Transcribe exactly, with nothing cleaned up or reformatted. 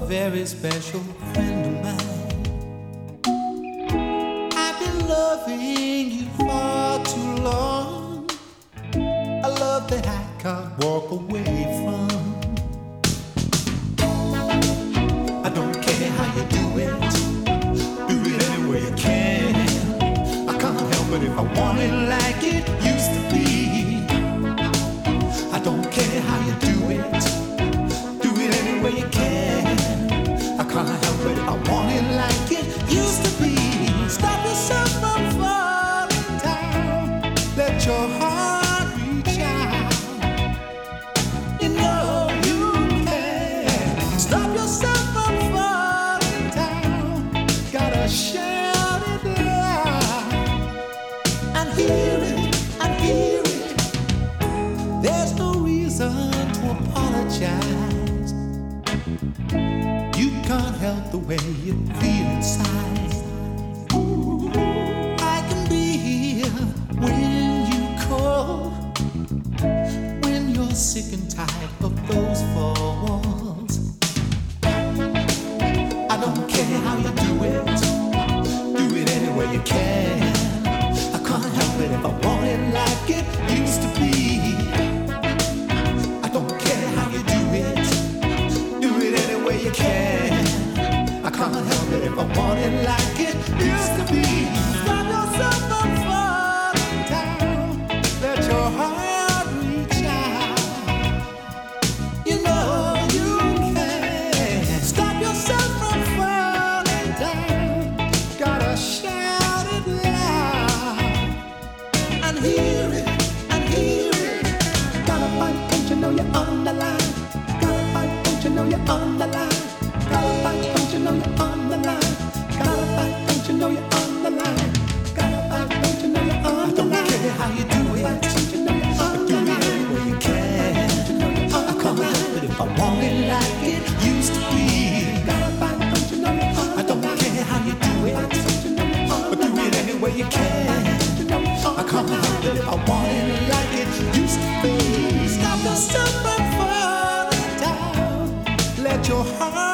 very special friend of mine. I've been loving you far too long, a love that I can't walk away from. I don't care how you do it, do it any way you can. I can't help it if I want it like it used to be. I don't care how you do it, do it any way you can. I can't help it if I want it like it used to be. Stop yourself from falling down, let your heart reach out. You know you can. Stop yourself from falling down, gotta shout it loud and hear it, and hear it. There's no reason to apologize. You can't help the way you feel inside. I can be here when you call, when you're sick and tired of those four walls. I don't care how you do it, do it any way you can. I can't help it if I want it like it used to be. I don't care how you do it, do it any way you can. I can't help it if I want it like it used to be. Stop yourself from falling down, let your heart reach out. You know you can. Stop yourself from falling down, gotta shout it loud and hear it, and hear it. Gotta fight, don't you know you're on the line? Gotta fight, don't you know you're on the line? Gotta fight, don't you know you're on the line? Gotta fight, don't you know you're on the line? Gotta fight, don't you know you're on the line? I don't care how you do it, don't you know you're on the line? Do it any way you can. I can't help it if I want it like it used to be. Gotta fight, don't you know you're on the line? I don't care how you do it, but do it any way you can. I can't help it if I want it like it used to be. Stop yourself from falling down, let your heart